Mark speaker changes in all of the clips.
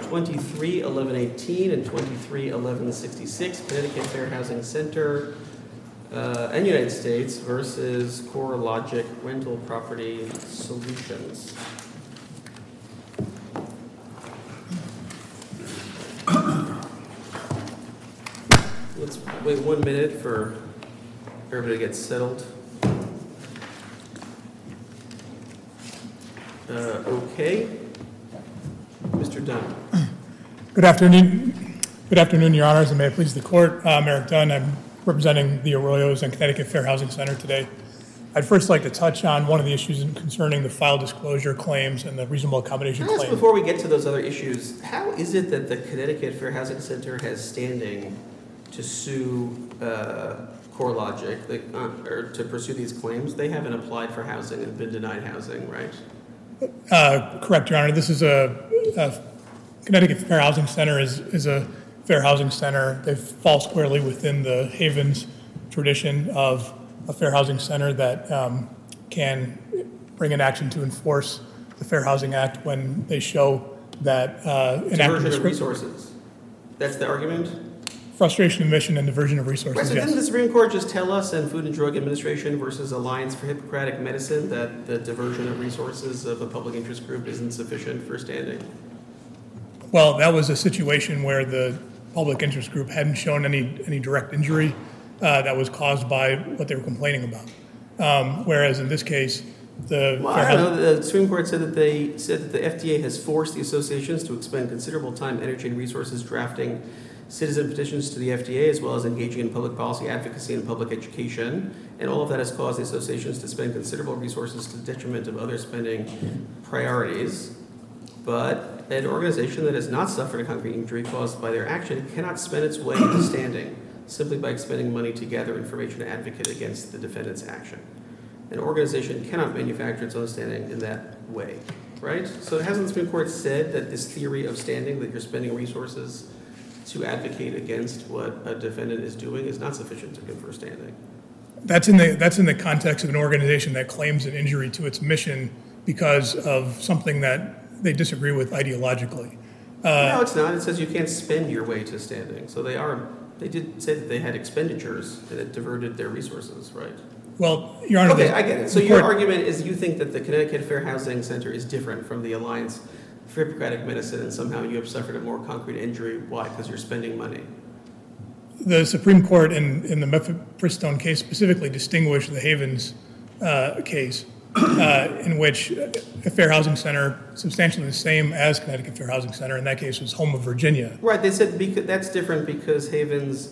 Speaker 1: 231118 and 231166, Connecticut Fair Housing Center and United States versus CoreLogic Rental Property Solutions. Let's wait 1 minute for everybody to get settled. Okay. Mr. Dunn.
Speaker 2: Good afternoon. Good afternoon, Your Honors, and may it please the Court. I'm Eric Dunn. I'm representing the Arroyos and Connecticut Fair Housing Center today. I'd first like to touch on one of the issues concerning the file disclosure claims and the reasonable accommodation claim.
Speaker 1: Before we get to those other issues, how is it that the Connecticut Fair Housing Center has standing to sue CoreLogic, or to pursue these claims? They haven't applied for housing and been denied housing, right?
Speaker 2: Correct, Your Honor. This is a Connecticut Fair Housing Center is a fair housing center. They fall squarely within the Havens tradition of a fair housing center that can bring an action to enforce the Fair Housing Act when they show that
Speaker 1: diversion of resources. That's the argument?
Speaker 2: Frustration of mission and diversion of resources.
Speaker 1: Right, so
Speaker 2: yes.
Speaker 1: Didn't the Supreme Court just tell us in Food and Drug Administration versus Alliance for Hippocratic Medicine that the diversion of resources of a public interest group isn't sufficient for standing?
Speaker 2: Well, that was a situation where the public interest group hadn't shown any direct injury that was caused by what they were complaining about. Whereas in this case,
Speaker 1: the Supreme Court said that the FDA has forced the associations to expend considerable time, energy, and resources drafting citizen petitions to the FDA, as well as engaging in public policy advocacy and public education. And all of that has caused the associations to spend considerable resources to the detriment of other spending priorities. But an organization that has not suffered a concrete injury caused by their action cannot spend its way into standing simply by expending money to gather information and advocate against the defendant's action. An organization cannot manufacture its own standing in that way, right? So hasn't the Supreme Court said that this theory of standing, that you're spending resources to advocate against what a defendant is doing, is not sufficient to confer standing?
Speaker 2: That's in the context of an organization that claims an injury to its mission because of something that they disagree with ideologically.
Speaker 1: No, it's not. It says you can't spend your way to standing. So they did say that they had expenditures and it diverted their resources, right?
Speaker 2: Well, Your Honor.
Speaker 1: Okay, I get it. So your argument is you think that the Connecticut Fair Housing Center is different from the Alliance for Hippocratic Medicine, and somehow you have suffered a more concrete injury. Why? Because you're spending money.
Speaker 2: The Supreme Court in the Mephibristone case specifically distinguished the Havens case, in which a fair housing center, substantially the same as Connecticut Fair Housing Center, in that case was Home of Virginia.
Speaker 1: Right, they said that's different because because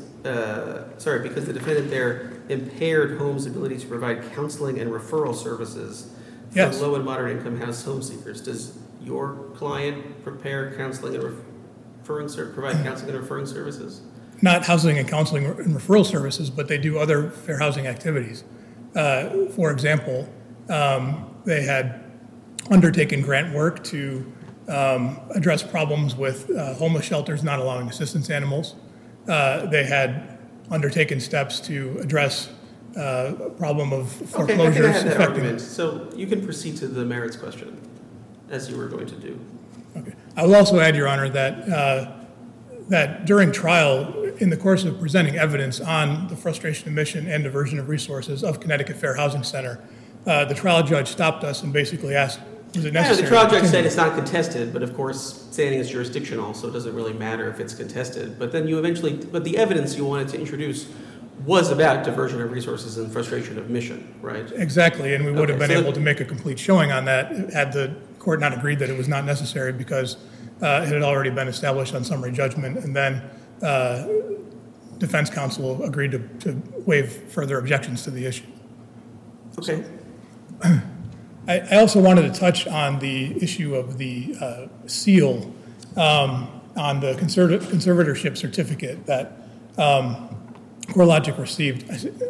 Speaker 1: the defendant there impaired Home's ability to provide counseling and referral services for
Speaker 2: Yes.
Speaker 1: low and moderate income house home seekers. Does your client provide counseling and referring services?
Speaker 2: Not housing and counseling and referral services, but they do other fair housing activities. For example, they had undertaken grant work to address problems with homeless shelters not allowing assistance animals. They had undertaken steps to address a problem of foreclosures.
Speaker 1: Okay, I think I have that argument. So you can proceed to the merits question, as you were going to do.
Speaker 2: Okay. I will also add, Your Honor, that during trial, in the course of presenting evidence on the frustration of mission and diversion of resources of Connecticut Fair Housing Center, the trial judge stopped us and basically asked, was it necessary?
Speaker 1: The trial judge said it's not contested, but of course, standing is jurisdictional, so it doesn't really matter if it's contested. But then but the evidence you wanted to introduce was about diversion of resources and frustration of mission, right?
Speaker 2: Exactly, and we would have been able to make a complete showing on that had the court not agreed that it was not necessary because it had already been established on summary judgment, and then defense counsel agreed to waive further objections to the issue.
Speaker 1: Okay.
Speaker 2: I also wanted to touch on the issue of the seal on the conservatorship certificate that CoreLogic received.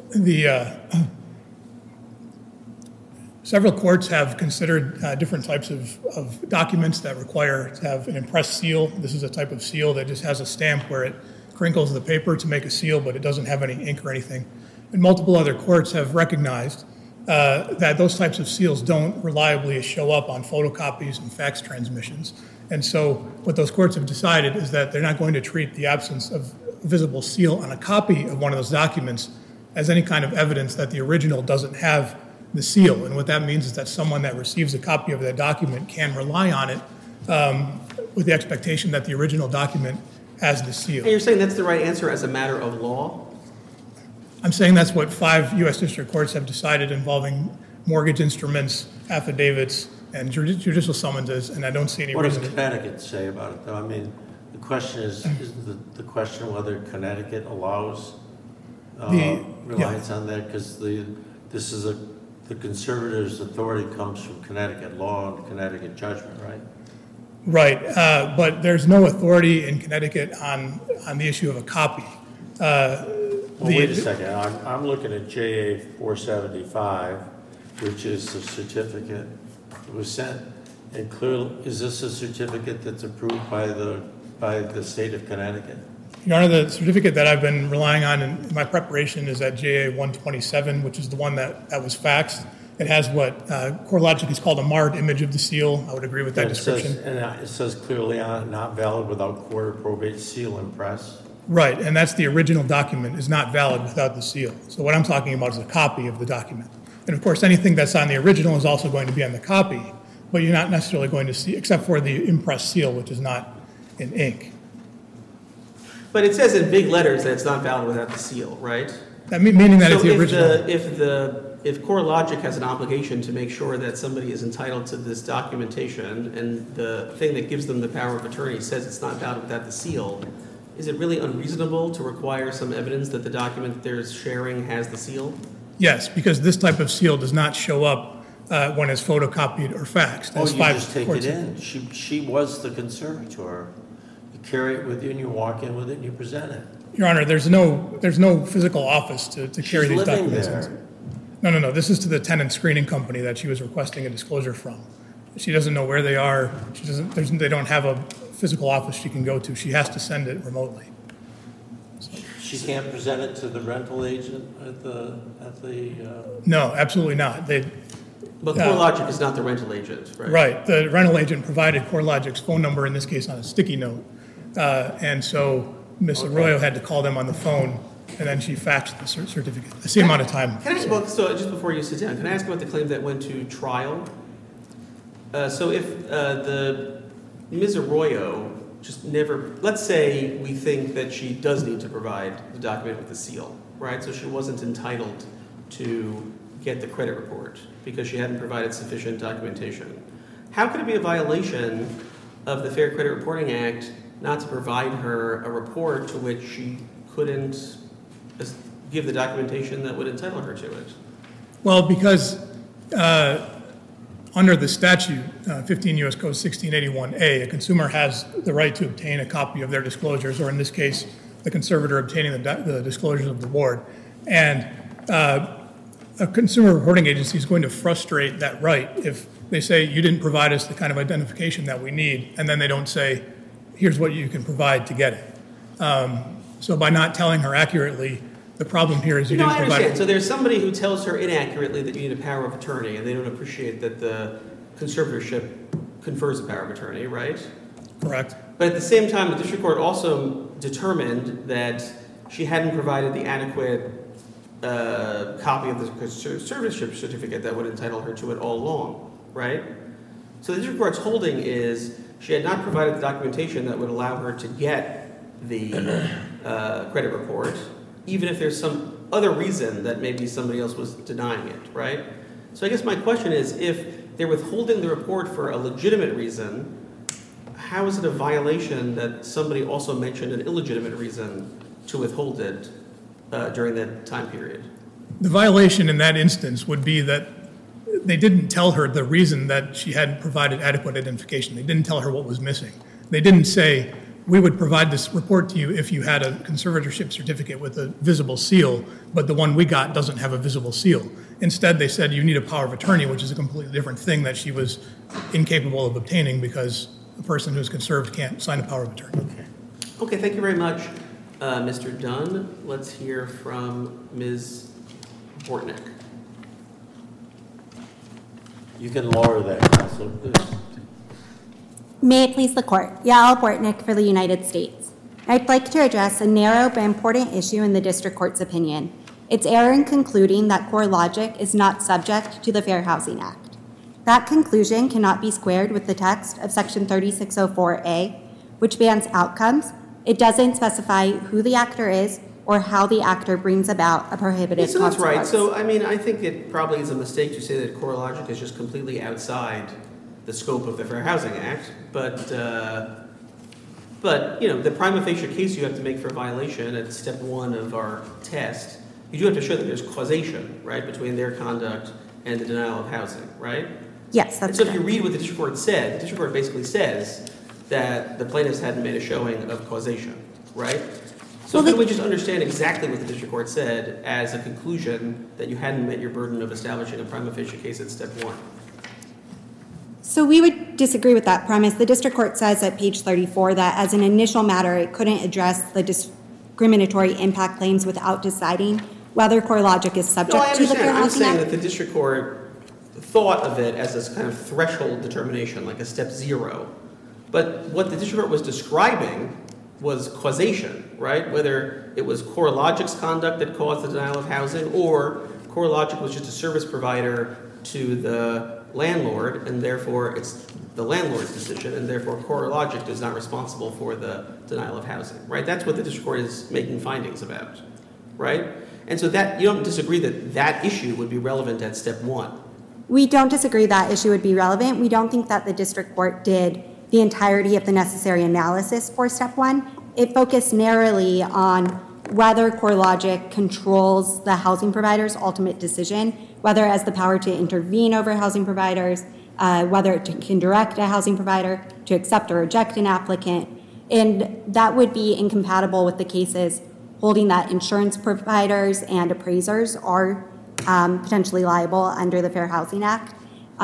Speaker 2: Several courts have considered different types of documents that require to have an impressed seal. This is a type of seal that just has a stamp where it crinkles the paper to make a seal, but it doesn't have any ink or anything. And multiple other courts have recognized that those types of seals don't reliably show up on photocopies and fax transmissions. And so what those courts have decided is that they're not going to treat the absence of a visible seal on a copy of one of those documents as any kind of evidence that the original doesn't have the seal. And what that means is that someone that receives a copy of that document can rely on it with the expectation that the original document has the seal.
Speaker 1: And you're saying that's the right answer as a matter of law?
Speaker 2: I'm saying that's what 5 U.S. district courts have decided involving mortgage instruments, affidavits, and judicial summonses, and I don't see any
Speaker 3: What does
Speaker 2: reason.
Speaker 3: Connecticut say about it, though? I mean, the question is the question whether Connecticut allows reliance on that, because the conservative's authority comes from Connecticut law and Connecticut judgment, right?
Speaker 2: Right, but there's no authority in Connecticut on the issue of a copy.
Speaker 3: Wait a second. I'm looking at JA 475, which is the certificate that was sent. And clearly, is this a certificate that's approved by the state of Connecticut?
Speaker 2: Your Honor, the certificate that I've been relying on in my preparation is at JA 127, which is the one that was faxed. It has what CoreLogic is called a marred image of the seal. I would agree with that description.
Speaker 3: It says clearly on it, not valid without court or probate seal and press.
Speaker 2: Right, and that's the original document is not valid without the seal. So what I'm talking about is a copy of the document. And of course, anything that's on the original is also going to be on the copy, but you're not necessarily going to see, except for the impressed seal, which is not in ink.
Speaker 1: But it says in big letters that it's not valid without the seal, right?
Speaker 2: That meaning that
Speaker 1: So
Speaker 2: it's the original.
Speaker 1: if CoreLogic has an obligation to make sure that somebody is entitled to this documentation, and the thing that gives them the power of attorney says it's not valid without the seal, is it really unreasonable to require some evidence that the document they're sharing has the seal?
Speaker 2: Yes, because this type of seal does not show up when it's photocopied or faxed.
Speaker 3: Oh,
Speaker 2: As
Speaker 3: you
Speaker 2: 5
Speaker 3: just take
Speaker 2: courts
Speaker 3: it
Speaker 2: have-
Speaker 3: in. She was the conservator. You carry it with you and you walk in with it and you present it.
Speaker 2: Your Honor, there's no physical office to carry
Speaker 3: She's
Speaker 2: these
Speaker 3: living
Speaker 2: documents
Speaker 3: there.
Speaker 2: into. No. This is to the tenant screening company that she was requesting a disclosure from. She doesn't know where they are. They don't have a physical office she can go to. She has to send it remotely.
Speaker 3: She can't present it to the rental agent at the
Speaker 2: No, absolutely not.
Speaker 1: But CoreLogic is not the rental agent, right?
Speaker 2: Right. The rental agent provided CoreLogic's phone number, in this case on a sticky note. And so Ms. Arroyo had to call them on the phone, and then she faxed the certificate. The same amount of time.
Speaker 1: So just before you sit down, can I ask about the claim that went to trial? So if the Ms. Arroyo just never, let's say we think that she does need to provide the document with the seal, right? So she wasn't entitled to get the credit report because she hadn't provided sufficient documentation. How could it be a violation of the Fair Credit Reporting Act not to provide her a report to which she couldn't give the documentation that would entitle her to it?
Speaker 2: Well, because under the statute, 15 U.S. Code 1681A, a consumer has the right to obtain a copy of their disclosures, or in this case, the conservator obtaining the disclosures of the board. And a consumer reporting agency is going to frustrate that right if they say, you didn't provide us the kind of identification that we need, and then they don't say, here's what you can provide to get it. So by not telling her accurately, the problem here is you didn't provide.
Speaker 1: I understand. So there's somebody who tells her inaccurately that you need a power of attorney, and they don't appreciate that the conservatorship confers a power of attorney, right?
Speaker 2: Correct.
Speaker 1: But at the same time, the district court also determined that she hadn't provided the adequate copy of the conservatorship certificate that would entitle her to it all along, right? So the district court's holding is she had not provided the documentation that would allow her to get the credit report, even if there's some other reason that maybe somebody else was denying it, right? So I guess my question is, if they're withholding the report for a legitimate reason, how is it a violation that somebody also mentioned an illegitimate reason to withhold it during that time period?
Speaker 2: The violation in that instance would be that they didn't tell her the reason that she hadn't provided adequate identification. They didn't tell her what was missing. They didn't say, we would provide this report to you if you had a conservatorship certificate with a visible seal, but the one we got doesn't have a visible seal. Instead, they said you need a power of attorney, which is a completely different thing that she was incapable of obtaining because the person who's conserved can't sign a power of attorney.
Speaker 1: Okay, thank you very much, Mr. Dunn. Let's hear from Ms. Bortnick.
Speaker 3: You can lower that, Counselor.
Speaker 4: May it please the Court. Yael Bortnick for the United States. I'd like to address a narrow but important issue in the District Court's opinion. Its error in concluding that CoreLogic is not subject to the Fair Housing Act. That conclusion cannot be squared with the text of Section 3604A, which bans outcomes. It doesn't specify who the actor is or how the actor brings about a prohibited
Speaker 1: So that's right.
Speaker 4: consequence.
Speaker 1: So, I mean, I think it probably is a mistake to say that CoreLogic is just completely outside the scope of the Fair Housing Act. But you know, the prima facie case you have to make for a violation at step 1 of our test, you do have to show that there's causation, right, between their conduct and the denial of housing, right?
Speaker 4: Yes,
Speaker 1: And
Speaker 4: that's
Speaker 1: so if you
Speaker 4: correct.
Speaker 1: read what the district court said, the district court basically says that the plaintiffs hadn't made a showing of causation, right? So
Speaker 4: Well,
Speaker 1: can we just understand exactly what the district court said as a conclusion that you hadn't met your burden of establishing a prima facie case at step 1?
Speaker 4: So we would disagree with that premise. The District Court says at page 34 that as an initial matter, it couldn't address the discriminatory impact claims without deciding whether CoreLogic is subject
Speaker 1: No, I
Speaker 4: to the Fair
Speaker 1: understand. I'm
Speaker 4: Housing
Speaker 1: saying
Speaker 4: Act.
Speaker 1: that the district court thought of it as this kind of threshold determination, like a step 0. But what the district court was describing was causation, right? Whether it was CoreLogic's conduct that caused the denial of housing, or CoreLogic was just a service provider to the landlord, and therefore it's the landlord's decision, and therefore CoreLogic is not responsible for the denial of housing, right? That's what the district court is making findings about, right? And so that you don't disagree that that issue would be relevant at step 1.
Speaker 4: We don't disagree that issue would be relevant. We don't think that the District Court did the entirety of the necessary analysis for step 1. It focused narrowly on whether CoreLogic controls the housing provider's ultimate decision, whether it has the power to intervene over housing providers, whether it can direct a housing provider to accept or reject an applicant. And that would be incompatible with the cases holding that insurance providers and appraisers are potentially liable under the Fair Housing Act.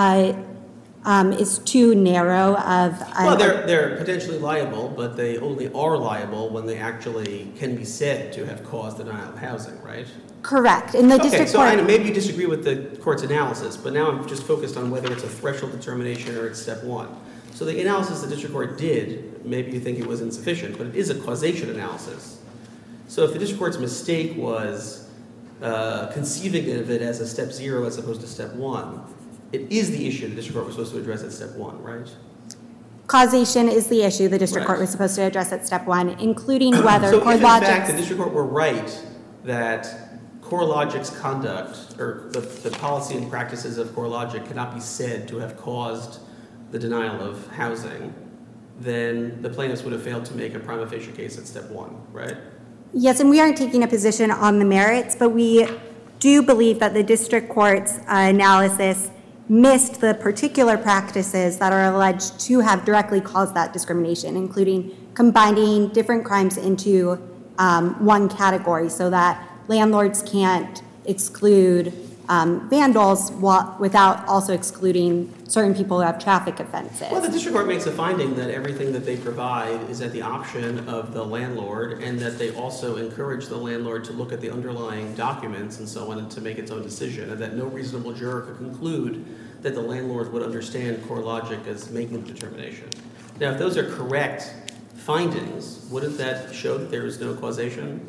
Speaker 4: Is too narrow of
Speaker 1: Well, they're potentially liable, but they only are liable when they actually can be said to have caused the denial of housing, right?
Speaker 4: correct. In the
Speaker 1: Okay,
Speaker 4: District
Speaker 1: so I know
Speaker 4: Court,
Speaker 1: maybe you disagree with the court's analysis, but now I'm just focused on whether it's a threshold determination or it's step 1. So the analysis the district court did, maybe you think it was insufficient, but it is a causation analysis. So if the district court's mistake was conceiving of it as a step 0 as opposed to step 1, it is the issue the district court was supposed to address at step 1, right?
Speaker 4: causation is the issue the District Court
Speaker 1: Right.
Speaker 4: was supposed to address at step 1, including whether
Speaker 1: So if in fact the
Speaker 4: CoreLogic's...
Speaker 1: district court were right that CoreLogic's conduct or the policy and practices of CoreLogic cannot be said to have caused the denial of housing, then the plaintiffs would have failed to make a prima facie case at step 1, right?
Speaker 4: Yes, and we aren't taking a position on the merits, but we do believe that the District Court's analysis missed the particular practices that are alleged to have directly caused that discrimination, including combining different crimes into one category so that landlords can't exclude vandals without also excluding certain people who have traffic offenses.
Speaker 1: Well, the district court makes a finding that everything that they provide is at the option of the landlord, and that they also encourage the landlord to look at the underlying documents and so on and to make its own decision, and that no reasonable juror could conclude that the landlord would understand CoreLogic as making the determination. Now, if those are correct findings, wouldn't that show that there is no causation?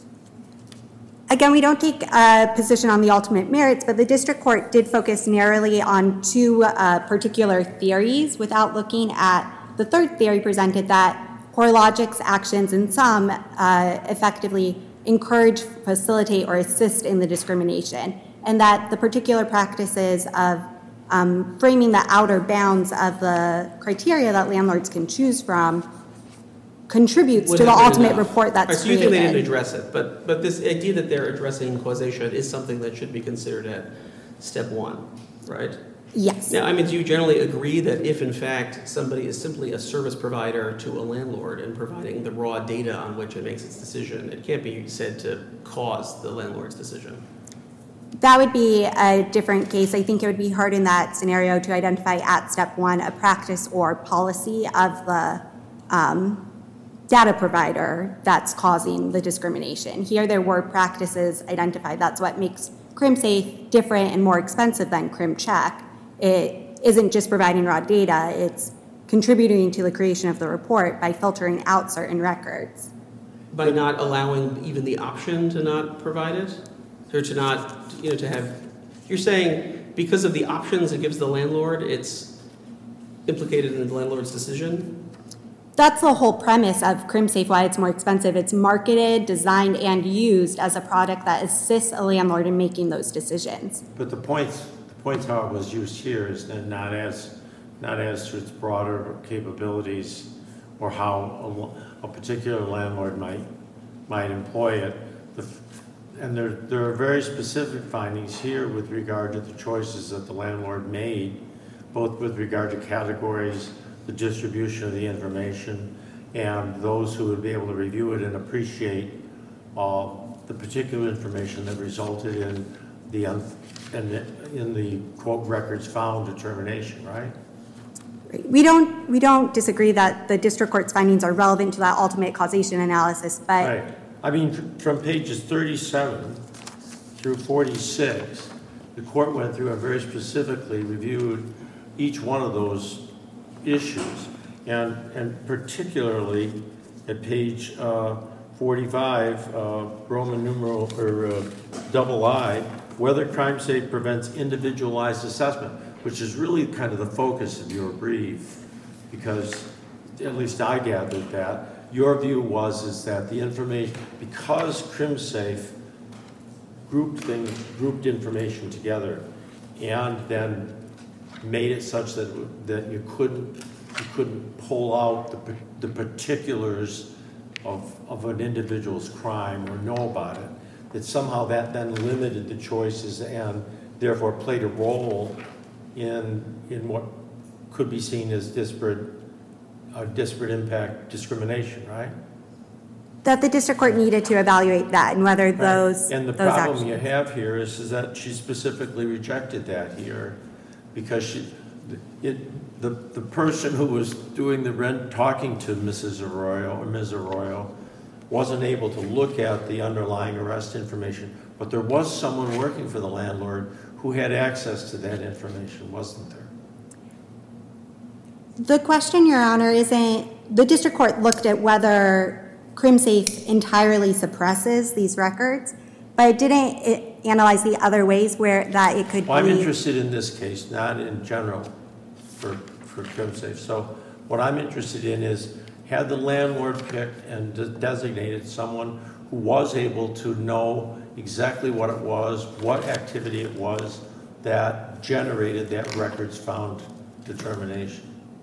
Speaker 4: Again, we don't take a position on the ultimate merits, but the District Court did focus narrowly on two particular theories without looking at the third theory presented, that CoreLogic's actions in some effectively encourage, facilitate, or assist in the discrimination, and that the particular practices of framing the outer bounds of the criteria that landlords can choose from contributes
Speaker 1: Would
Speaker 4: to the
Speaker 1: have been
Speaker 4: ultimate
Speaker 1: enough.
Speaker 4: report that's
Speaker 1: All right, so you think they didn't
Speaker 4: created.
Speaker 1: address it, but this idea that they're addressing causation is something that should be considered at step 1, right?
Speaker 4: Yes.
Speaker 1: Now, I mean, do you generally agree that if in fact somebody is simply a service provider to a landlord and providing the raw data on which it makes its decision, it can't be said to cause the landlord's decision?
Speaker 4: That would be a different case. I think it would be hard in that scenario to identify at step 1 a practice or policy of the data provider that's causing the discrimination. Here there were practices identified. That's what makes CrimSafe different and more expensive than CrimCheck. It isn't just providing raw data, it's contributing to the creation of the report by filtering out certain records.
Speaker 1: By not allowing even the option to not provide it? Or to not, to have, you're saying because of the options it gives the landlord, it's implicated in the landlord's decision?
Speaker 4: That's the whole premise of CrimSafe, why it's more expensive. It's marketed, designed, and used as a product that assists a landlord in making those decisions.
Speaker 3: But the points how it was used here is then not as to its broader capabilities or how a particular landlord might employ it. And there are very specific findings here with regard to the choices that the landlord made, both with regard to categories, the distribution of the information, and those who would be able to review it and appreciate the particular information that resulted in the quote records found determination, right?
Speaker 4: We don't disagree that the district court's findings are relevant to that ultimate causation analysis, but
Speaker 3: Right. I mean, from pages 37 through 46, the court went through and very specifically reviewed each one of those issues, and particularly at page 45, Roman numeral or double I, whether CrimSafe prevents individualized assessment, which is really kind of the focus of your brief, because at least I gathered that your view is that the information, because CrimSafe grouped information together, and then made it such that you couldn't pull out the particulars of an individual's crime or know about it, that somehow that then limited the choices and therefore played a role in what could be seen as disparate impact discrimination, right?
Speaker 4: that the district court needed to evaluate that and whether those
Speaker 3: And the
Speaker 4: those
Speaker 3: problem
Speaker 4: actions.
Speaker 3: you have here is that she specifically rejected that here because the person who was doing the rent, talking to Mrs. Arroyo or Ms. Arroyo, wasn't able to look at the underlying arrest information, but there was someone working for the landlord who had access to that information, wasn't there?
Speaker 4: The question, Your Honor, isn't, the district court looked at whether CrimSafe entirely suppresses these records, but it didn't analyze the other ways where that it could
Speaker 3: Well, I'm
Speaker 4: be.
Speaker 3: interested in this case, not in general for CrimSafe. So what I'm interested in is, had the landlord picked and designated someone who was able to know exactly what it was, what activity it was that generated that records found determination?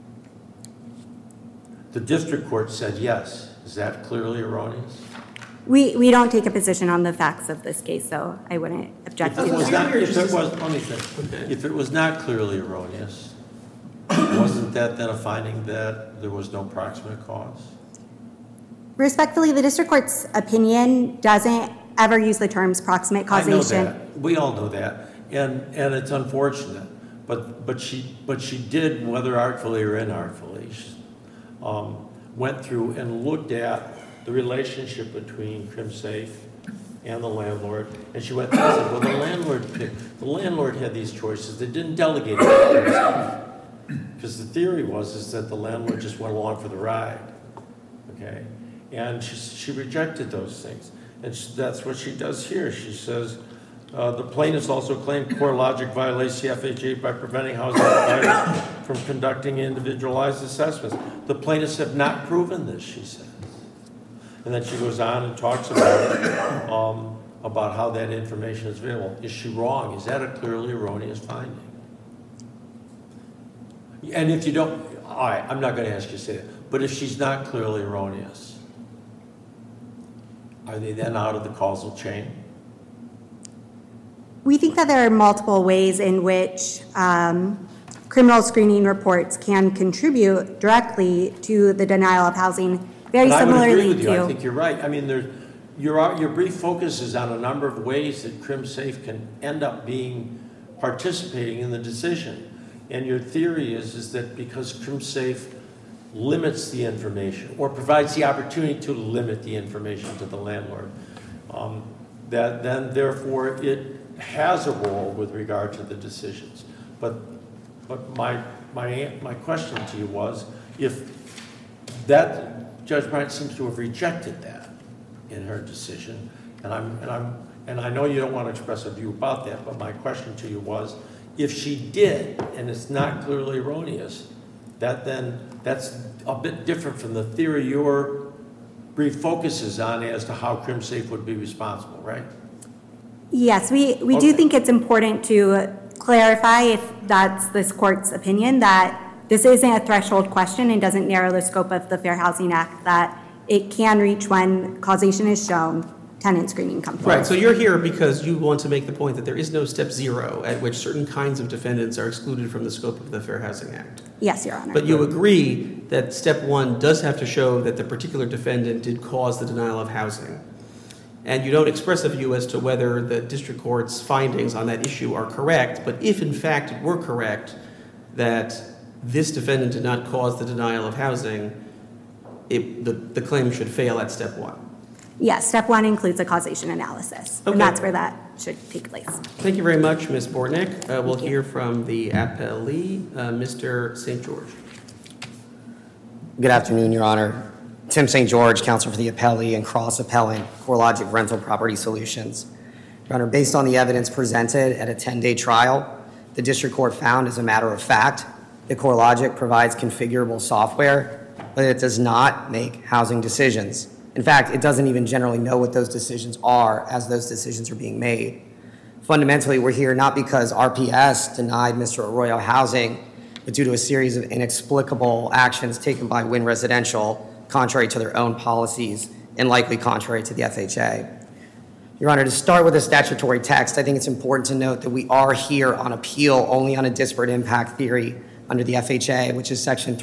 Speaker 3: The district court said yes. Is that clearly erroneous?
Speaker 4: We don't take a position on the facts of this case, so I wouldn't object to
Speaker 3: If it was
Speaker 4: that.
Speaker 3: not, let me think. If it was not clearly erroneous, wasn't that then a finding that there was no proximate cause?
Speaker 4: Respectfully, the district court's opinion doesn't ever use the terms proximate causation.
Speaker 3: I know that. We all know that, and it's unfortunate. But she did, whether artfully or inartfully, went through and looked at the relationship between CrimSafe and the landlord, and she went through and said, well, the landlord had these choices. They didn't delegate it to CrimSafe, because the theory was that the landlord just went along for the ride, okay? And she rejected those things, and that's what she does here. She says, the plaintiffs also claim CoreLogic violates the FHA by preventing housing providers from conducting individualized assessments. The plaintiffs have not proven this, she says. And then she goes on and talks about how that information is available. Is she wrong? Is that a clearly erroneous finding? And if you don't, all right, I'm not going to ask you to say that, but if she's not clearly erroneous, are they then out of the causal chain?
Speaker 4: We think that there are multiple ways in which criminal screening reports can contribute directly to the denial of housing, very
Speaker 3: But I would agree
Speaker 4: similarly
Speaker 3: with you. I
Speaker 4: to.
Speaker 3: think you're right. I mean, your brief focuses on a number of ways that CrimSafe can end up participating in the decision. And your theory is that because CrimSafe limits the information or provides the opportunity to limit the information to the landlord, that then therefore it has a role with regard to the decisions. But my question to you was, if that, Judge Bryant seems to have rejected that in her decision, and I know you don't want to express a view about that, but my question to you was, if she did, and it's not clearly erroneous, that's a bit different from the theory your brief focuses on as to how CrimSafe would be responsible, right?
Speaker 4: Yes, we do think it's important to clarify, if that's this court's opinion, that this isn't a threshold question and doesn't narrow the scope of the Fair Housing Act, that it can reach when causation is shown, tenant screening comes forward.
Speaker 1: Right, so you're here because you want to make the point that there is no step zero at which certain kinds of defendants are excluded from the scope of the Fair Housing Act.
Speaker 4: Yes, Your Honor.
Speaker 1: But you agree that step one does have to show that the particular defendant did cause the denial of housing. And you don't express a view as to whether the district court's findings on that issue are correct, but if in fact it were correct that this defendant did not cause the denial of housing, the claim should fail at step one.
Speaker 4: Yes, step one includes a causation analysis,
Speaker 1: Okay.
Speaker 4: and that's where that should take place.
Speaker 1: Thank you very much, Ms. Bortnick. We'll hear from the appellee, Mr. St. George.
Speaker 5: Good afternoon, Your Honor. Tim St. George, counsel for the appellee and cross-appellant, CoreLogic Rental Property Solutions. Your Honor, based on the evidence presented at a 10-day trial, the district court found, as a matter of fact, that CoreLogic provides configurable software, but it does not make housing decisions. In fact, it doesn't even generally know what those decisions are as those decisions are being made. Fundamentally, we're here not because RPS denied Mr. Arroyo housing, but due to a series of inexplicable actions taken by Wynn Residential, contrary to their own policies and likely contrary to the FHA. Your Honor, to start with the statutory text, I think it's important to note that we are here on appeal only on a disparate impact theory under the FHA, which is section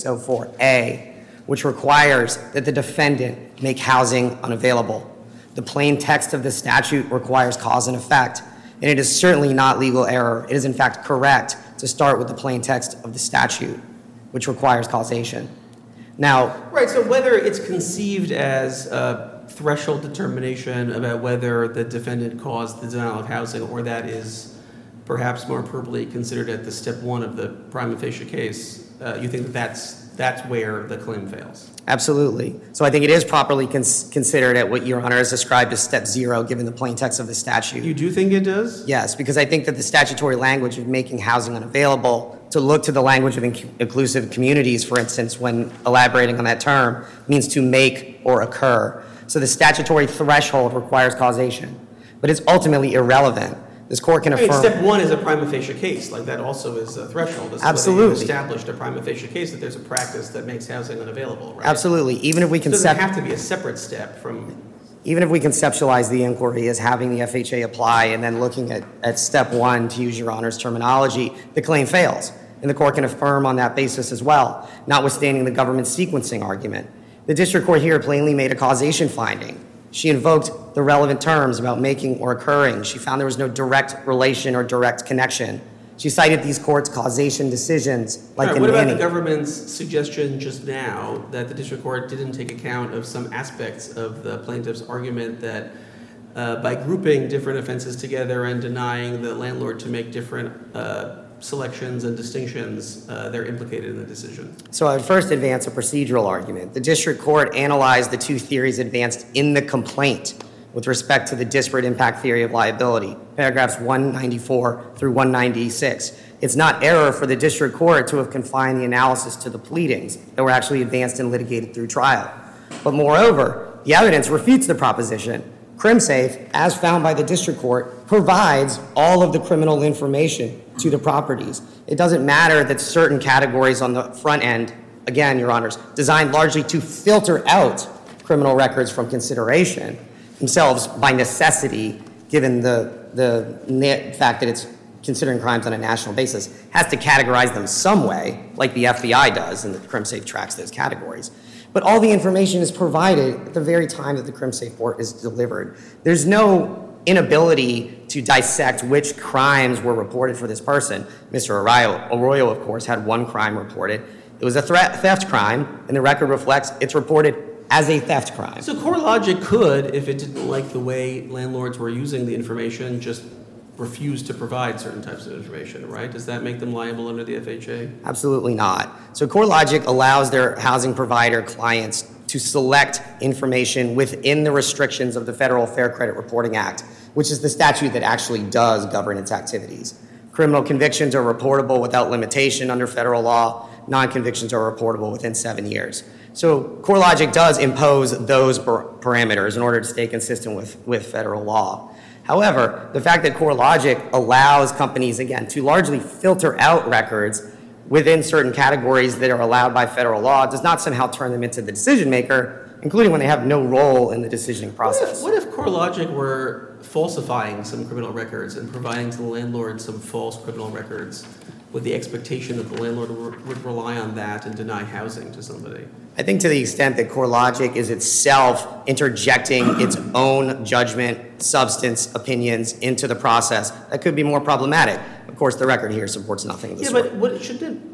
Speaker 5: 3604A, which requires that the defendant make housing unavailable. The plain text of the statute requires cause and effect, and it is certainly not legal error. It is in fact correct to start with the plain text of the statute, which requires causation. Now,
Speaker 1: Right, so whether it's conceived as a threshold determination about whether the defendant caused the denial of housing, or that is perhaps more appropriately considered at the step one of the prima facie case, you think that that's where the claim fails?
Speaker 5: absolutely. So I think it is properly considered at what Your Honor has described as step zero, given the plain text of the statute.
Speaker 1: You do think it does?
Speaker 5: Yes, because I think that the statutory language of making housing unavailable, to look to the language of inclusive communities, for instance, when elaborating on that term, means to make or occur. So the statutory threshold requires causation, but it's ultimately irrelevant. This court can
Speaker 1: I mean,
Speaker 5: affirm.
Speaker 1: step one is a prima facie case, like that also is a threshold. This is whether
Speaker 5: Absolutely.
Speaker 1: you've established a prima facie case that there's a practice that makes housing unavailable, right?
Speaker 5: Absolutely. Even if we
Speaker 1: It doesn't
Speaker 5: concept.
Speaker 1: have to be a separate step from,
Speaker 5: Even if we conceptualize the inquiry as having the FHA apply and then looking at step one, to use Your Honor's terminology, the claim fails. And the court can affirm on that basis as well, notwithstanding the government sequencing argument. The district court here plainly made a causation finding. She invoked the relevant terms about making or occurring. She found there was no direct relation or direct connection. She cited these courts' causation decisions like
Speaker 1: All right,
Speaker 5: in
Speaker 1: what about the
Speaker 5: Manning.
Speaker 1: government's suggestion just now that the district court didn't take account of some aspects of the plaintiff's argument that by grouping different offenses together and denying the landlord to make different selections and distinctions, they're implicated in the decision?
Speaker 5: So I would first advance a procedural argument. The district court analyzed the two theories advanced in the complaint with respect to the disparate impact theory of liability, paragraphs 194 through 196. It's not error for the district court to have confined the analysis to the pleadings that were actually advanced and litigated through trial. But moreover, the evidence refutes the proposition. CrimSafe, as found by the district court, provides all of the criminal information to the properties. It doesn't matter that certain categories on the front end, again, Your Honors, designed largely to filter out criminal records from consideration themselves by necessity, given the fact that it's considering crimes on a national basis, has to categorize them some way, like the FBI does, and the CrimSafe tracks those categories. But all the information is provided at the very time that the CrimSafe report is delivered. There's no inability to dissect which crimes were reported for this person. Mr. Arroyo, of course, had one crime reported. It was a theft crime, and the record reflects it's reported as a theft crime.
Speaker 1: So CoreLogic could, if it didn't like the way landlords were using the information, just refuse to provide certain types of information, right? Does that make them liable under the FHA?
Speaker 5: Absolutely not. So CoreLogic allows their housing provider clients to select information within the restrictions of the Federal Fair Credit Reporting Act, which is the statute that actually does govern its activities. Criminal convictions are reportable without limitation under federal law. Non-convictions are reportable within 7 years. So CoreLogic does impose those parameters in order to stay consistent with federal law. However, the fact that CoreLogic allows companies, again, to largely filter out records within certain categories that are allowed by federal law does not somehow turn them into the decision maker, including when they have no role in the decisioning process.
Speaker 1: What if CoreLogic were falsifying some criminal records and providing to the landlord some false criminal records with the expectation that the landlord would rely on that and deny housing to somebody?
Speaker 5: I think to the extent that CoreLogic is itself interjecting its own judgment, substance, opinions into the process, that could be more problematic. Of course, the record here supports nothing of the sort.
Speaker 1: Yeah, but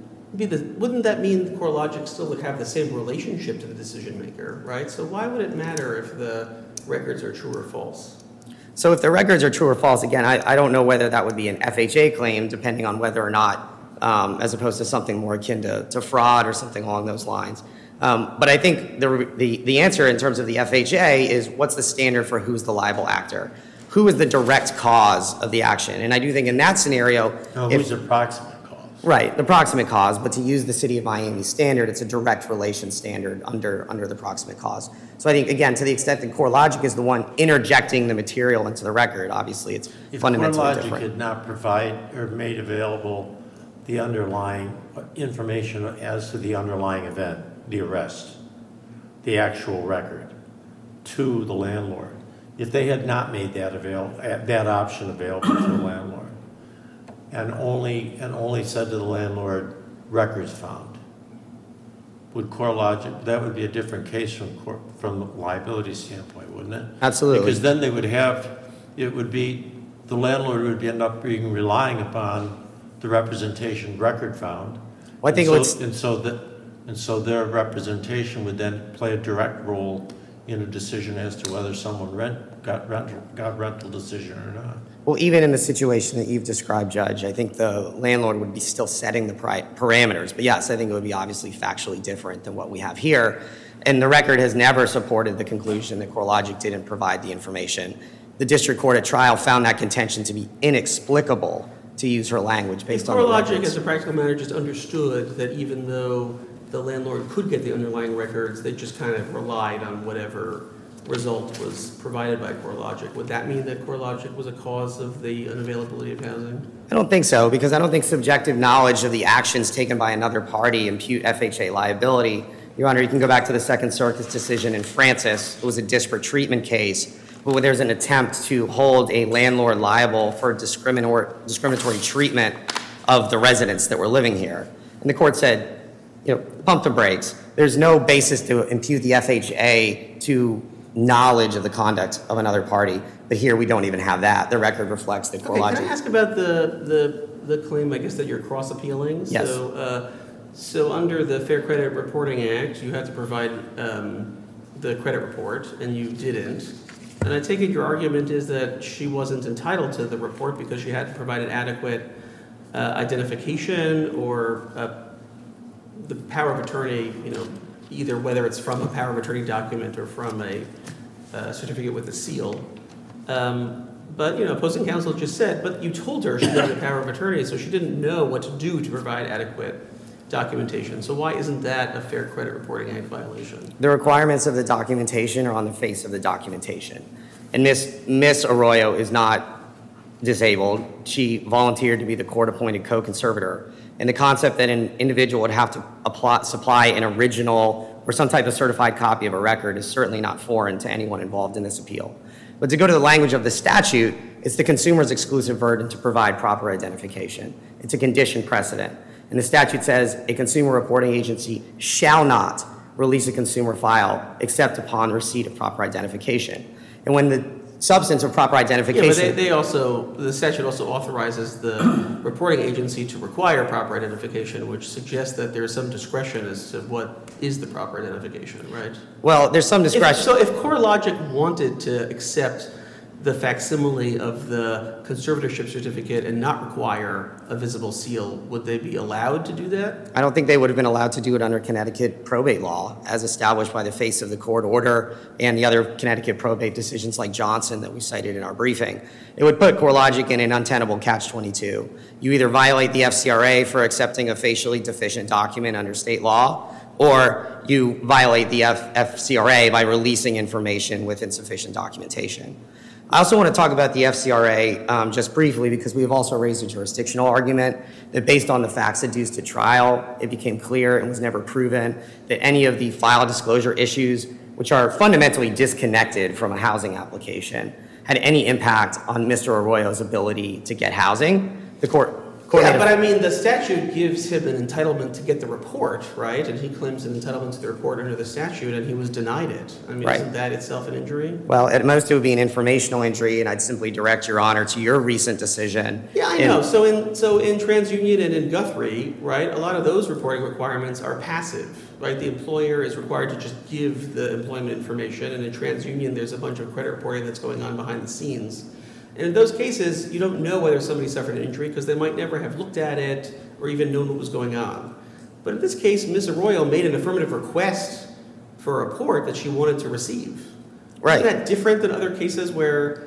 Speaker 1: wouldn't that mean CoreLogic still would have the same relationship to the decision maker, right? So why would it matter if the records are true or false?
Speaker 5: So if the records are true or false, again, I don't know whether that would be an FHA claim, depending on whether or not, as opposed to something more akin to fraud or something along those lines. But I think the answer in terms of the FHA is what's the standard for who's the liable actor? Who is the direct cause of the action? And I do think in that scenario...
Speaker 3: No, who's the proximate cause?
Speaker 5: Right, the proximate cause, but to use the City of Miami standard, it's a direct relation standard under the proximate cause. So I think, again, to the extent that CoreLogic is the one interjecting the material into the record, obviously it's fundamentally different.
Speaker 3: If CoreLogic had not provide or made available the underlying information as to the underlying event, the arrest, the actual record, to the landlord, if they had not made that option available to the landlord, and only said to the landlord, records found, would CoreLogic, that would be a different case from the liability standpoint, wouldn't it?
Speaker 5: Absolutely.
Speaker 3: Because then they would have, it would be, the landlord would end up being relying upon the representation record found.
Speaker 5: Well, I think
Speaker 3: And so their representation would then play a direct role in a decision as to whether someone got rental decision or not.
Speaker 5: Well, even in the situation that you've described, Judge, I think the landlord would be still setting the parameters. But yes, I think it would be obviously factually different than what we have here. And the record has never supported the conclusion that CoreLogic didn't provide the information. The district court at trial found that contention to be inexplicable, to use her language, based on the records.
Speaker 1: CoreLogic, as a practical matter, just understood that even though the landlord could get the underlying records, they just kind of relied on whatever result was provided by CoreLogic. Would that mean that CoreLogic was a cause of the unavailability of housing?
Speaker 5: I don't think so, because I don't think subjective knowledge of the actions taken by another party impute FHA liability. Your Honor, you can go back to the Second Circuit's decision in Francis. It was a disparate treatment case, but where there's an attempt to hold a landlord liable for discriminatory treatment of the residents that were living here. And the court said, pump the brakes. There's no basis to impute the FHA to knowledge of the conduct of another party, but here we don't even have that. The record reflects that CoreLogic...
Speaker 1: Okay, can I ask about the claim, I guess, that you're cross-appealing?
Speaker 5: Yes.
Speaker 1: So under the Fair Credit Reporting Act, you had to provide the credit report, and you didn't. And I take it your argument is that she wasn't entitled to the report because she hadn't provided adequate identification or the power of attorney, either whether it's from a power of attorney document or from a certificate with a seal. But opposing counsel just said, but you told her she didn't have the power of attorney, so she didn't know what to do to provide adequate documentation. So why isn't that a Fair Credit Reporting Act violation?
Speaker 5: The requirements of the documentation are on the face of the documentation. And Miss Arroyo is not disabled. She volunteered to be the court-appointed co-conservator. And the concept that an individual would have to supply an original or some type of certified copy of a record is certainly not foreign to anyone involved in this appeal. But to go to the language of the statute, it's the consumer's exclusive burden to provide proper identification. It's a conditioned precedent. And the statute says a consumer reporting agency shall not release a consumer file except upon receipt of proper identification. And when the substance of proper identification...
Speaker 1: Yeah, but the statute also authorizes the reporting agency to require proper identification, which suggests that there's some discretion as to what is the proper identification, right?
Speaker 5: Well, there's some discretion.
Speaker 1: So if CoreLogic wanted to accept the facsimile of the conservatorship certificate and not require a visible seal, would they be allowed to do that?
Speaker 5: I don't think they would have been allowed to do it under Connecticut probate law, as established by the face of the court order and the other Connecticut probate decisions like Johnson that we cited in our briefing. It would put CoreLogic in an untenable catch-22. You either violate the FCRA for accepting a facially deficient document under state law, or you violate the FCRA by releasing information with insufficient documentation. I also want to talk about the FCRA just briefly because we have also raised a jurisdictional argument that based on the facts adduced at trial, it became clear and was never proven that any of the file disclosure issues, which are fundamentally disconnected from a housing application, had any impact on Mr. Arroyo's ability to get housing. The court
Speaker 1: Yeah, but I mean, the statute gives him an entitlement to get the report, right? And he claims an entitlement to the report under the statute, and he was denied it. I mean,
Speaker 5: Right.
Speaker 1: Isn't that itself an injury?
Speaker 5: Well, at most it would be an informational injury, and I'd simply direct Your Honor to your recent decision.
Speaker 1: Yeah, I know. So in TransUnion and in Guthrie, right, a lot of those reporting requirements are passive, right? The employer is required to just give the employment information, and in TransUnion, there's a bunch of credit reporting that's going on behind the scenes. And in those cases, you don't know whether somebody suffered an injury because they might never have looked at it or even known what was going on. But in this case, Ms. Arroyo made an affirmative request for a report that she wanted to receive.
Speaker 5: Right.
Speaker 1: Isn't that different than other cases where,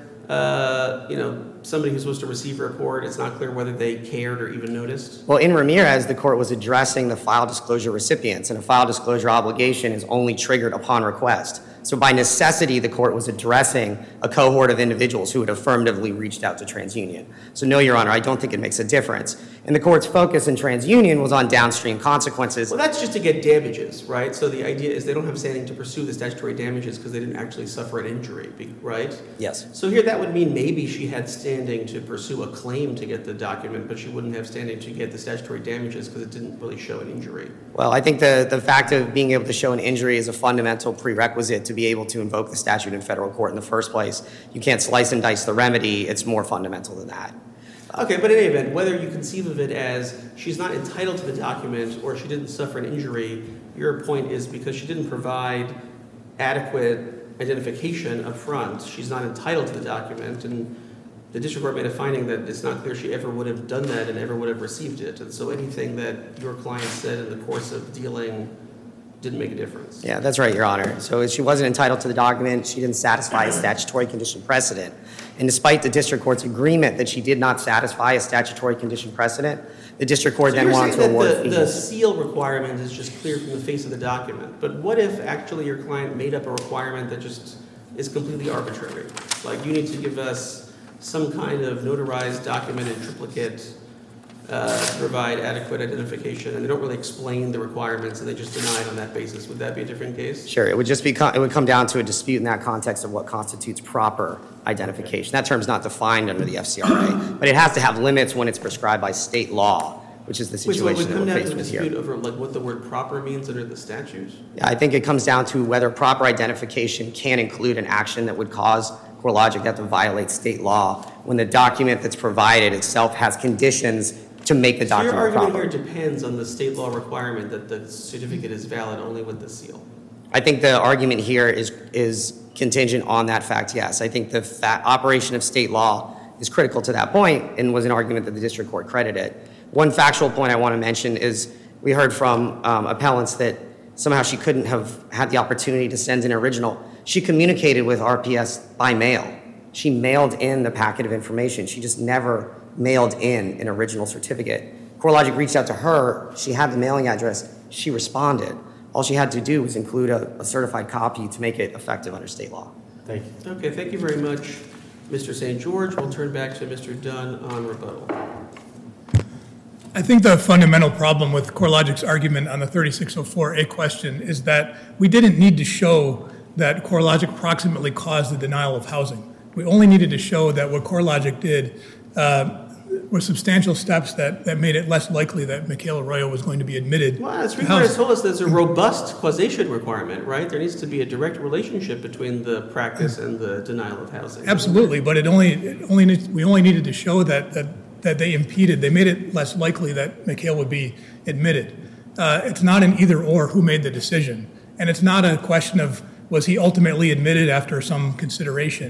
Speaker 1: somebody who's supposed to receive a report, it's not clear whether they cared or even noticed?
Speaker 5: Well, in Ramirez, the court was addressing the file disclosure recipients, and a file disclosure obligation is only triggered upon request. So by necessity, the court was addressing a cohort of individuals who had affirmatively reached out to TransUnion. So no, Your Honor, I don't think it makes a difference. And the court's focus in TransUnion was on downstream consequences.
Speaker 1: Well, that's just to get damages, right? So the idea is they don't have standing to pursue the statutory damages because they didn't actually suffer an injury, right?
Speaker 5: Yes.
Speaker 1: So here that would mean maybe she had standing to pursue a claim to get the document, but she wouldn't have standing to get the statutory damages because it didn't really show an injury.
Speaker 5: Well, I think the fact of being able to show an injury is a fundamental prerequisite to be able to invoke the statute in federal court in the first place. You can't slice and dice the remedy. It's more fundamental than that.
Speaker 1: Okay, but in any event, whether you conceive of it as she's not entitled to the document or she didn't suffer an injury, your point is because she didn't provide adequate identification up front, she's not entitled to the document, and the district court made a finding that it's not clear she ever would have done that and ever would have received it. And so anything that your client said in the course of dealing didn't make a difference.
Speaker 5: Yeah, that's right, Your Honor. So she wasn't entitled to the document. She didn't satisfy a statutory condition precedent. And despite the district court's agreement that she did not satisfy a statutory condition precedent, the district court then wanted to award
Speaker 1: So you're saying that the
Speaker 5: fees.
Speaker 1: seal requirement is just clear from the face of the document. But what if actually your client made up a requirement that just is completely arbitrary? Like you need to give us some kind of notarized document in triplicate to provide adequate identification, and they don't really explain the requirements, and they just deny it on that basis. Would that be a different case?
Speaker 5: Sure, it would just be, it would come down to a dispute in that context of what constitutes proper identification. That term's not defined under the FCRA, but it has to have limits when it's prescribed by state law, which is the
Speaker 1: Which would
Speaker 5: situation that
Speaker 1: come
Speaker 5: we're
Speaker 1: down to
Speaker 5: faced
Speaker 1: a
Speaker 5: with
Speaker 1: dispute
Speaker 5: here.
Speaker 1: over like what the word proper means under the statute?
Speaker 5: Yeah, I think it comes down to whether proper identification can include an action that would cause CoreLogic to have to violate state law when the document that's provided itself has conditions to make the
Speaker 1: So your
Speaker 5: document
Speaker 1: argument
Speaker 5: proper.
Speaker 1: here depends on the state law requirement that the certificate is valid only with the seal.
Speaker 5: I think the argument here is contingent on that fact, yes. I think the operation of state law is critical to that point and was an argument that the district court credited. One factual point I want to mention is we heard from appellants that somehow she couldn't have had the opportunity to send an original. She communicated with RPS by mail. She mailed in the packet of information. She just never mailed in an original certificate. CoreLogic reached out to her. She had the mailing address. She responded. All she had to do was include a certified copy to make it effective under state law.
Speaker 3: Thank you.
Speaker 1: Okay, thank you very much, Mr. St. George. We'll turn back to Mr. Dunn on rebuttal.
Speaker 2: I think the fundamental problem with CoreLogic's argument on the 3604A question is that we didn't need to show that CoreLogic proximately caused the denial of housing. We only needed to show that what CoreLogic did were substantial steps that made it less likely that Mikhail Arroyo was going to be admitted.
Speaker 1: Well, the
Speaker 2: to
Speaker 1: Supreme Court has
Speaker 2: housing.
Speaker 1: told us there's a robust causation requirement, right? There needs to be a direct relationship between the practice and the denial of housing.
Speaker 2: Absolutely, but we only needed to show that they impeded. They made it less likely that Mikhail would be admitted. It's not an either or who made the decision, and it's not a question of was he ultimately admitted after some consideration.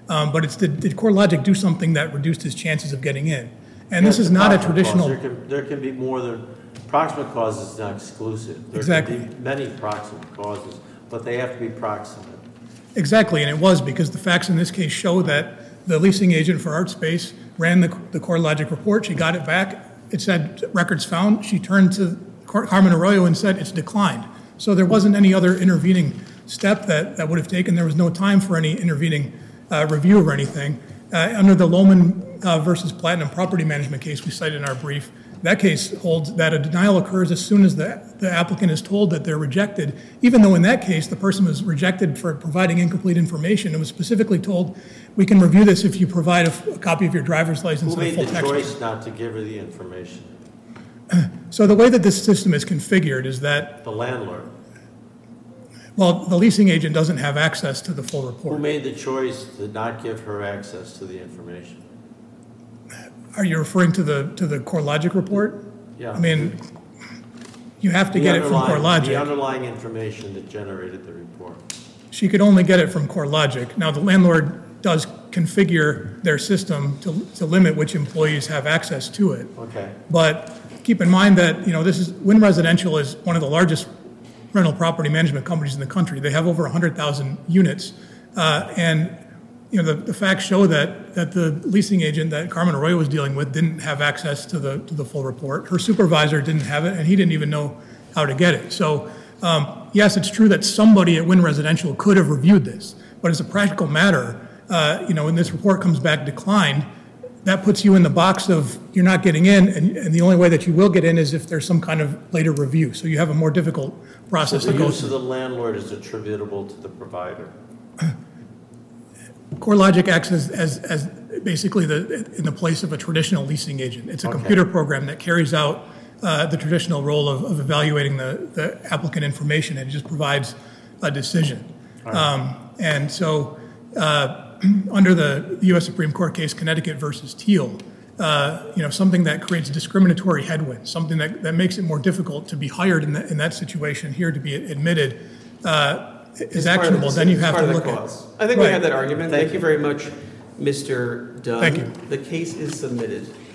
Speaker 2: But it's did CoreLogic do something that reduced his chances of getting in? And this is not a
Speaker 3: Proximate cause.
Speaker 2: traditional.
Speaker 3: There can be more than, proximate cause is not exclusive.
Speaker 2: Exactly.
Speaker 3: There can be many proximate causes, but they have to be proximate.
Speaker 2: Exactly, and it was because the facts in this case show that the leasing agent for ArtSpace ran the CoreLogic report. She got it back. It said records found. She turned to Carmen Arroyo and said it's declined. So there wasn't any other intervening step that would have taken. There was no time for any intervening review or anything. Under the Lohman versus Platinum property management case we cited in our brief, that case holds that a denial occurs as soon as the applicant is told that they're rejected, even though in that case the person was rejected for providing incomplete information. It was specifically told, we can review this if you provide a copy of your driver's license
Speaker 3: Who
Speaker 2: and a
Speaker 3: made
Speaker 2: full
Speaker 3: the
Speaker 2: text.
Speaker 3: choice not to give her the information?
Speaker 2: So the way that this system is configured is that,
Speaker 3: The landlord.
Speaker 2: well, the leasing agent doesn't have access to the full
Speaker 3: Who
Speaker 2: report.
Speaker 3: made the choice to not give her access to the information?
Speaker 2: Are you referring to the CoreLogic report?
Speaker 3: Yeah.
Speaker 2: I mean, you have to
Speaker 3: The
Speaker 2: get it from
Speaker 3: underlying- The
Speaker 2: CoreLogic.
Speaker 3: underlying information that generated the report.
Speaker 2: She could only get it from CoreLogic. Now, the landlord does configure their system to limit which employees have access to it.
Speaker 3: Okay.
Speaker 2: But keep in mind that, Wynn Residential is one of the largest rental property management companies in the country. They have over 100,000 units. And, the facts show that the leasing agent that Carmen Arroyo was dealing with didn't have access to the full report. Her supervisor didn't have it, and he didn't even know how to get it. So, yes, it's true that somebody at Wynn Residential could have reviewed this. But as a practical matter, when this report comes back declined, that puts you in the box of you're not getting in, and the only way that you will get in is if there's some kind of later review. So you have a more difficult process
Speaker 3: So
Speaker 2: to
Speaker 3: the
Speaker 2: go
Speaker 3: use of
Speaker 2: through.
Speaker 3: the landlord is attributable to the provider.
Speaker 2: CoreLogic acts as basically in the place of a traditional leasing agent. It's a
Speaker 3: Okay.
Speaker 2: computer program that carries out the traditional role of evaluating the applicant information, and it just provides a decision. And so, under the U.S. Supreme Court case Connecticut versus Teal, something that creates discriminatory headwinds, something that makes it more difficult to be hired in that situation here to be admitted is actionable, then you have to look at.
Speaker 1: I think we
Speaker 2: Right.
Speaker 1: have that argument. Thank you very much, Mr. Dunn.
Speaker 2: Thank you.
Speaker 1: The case is submitted.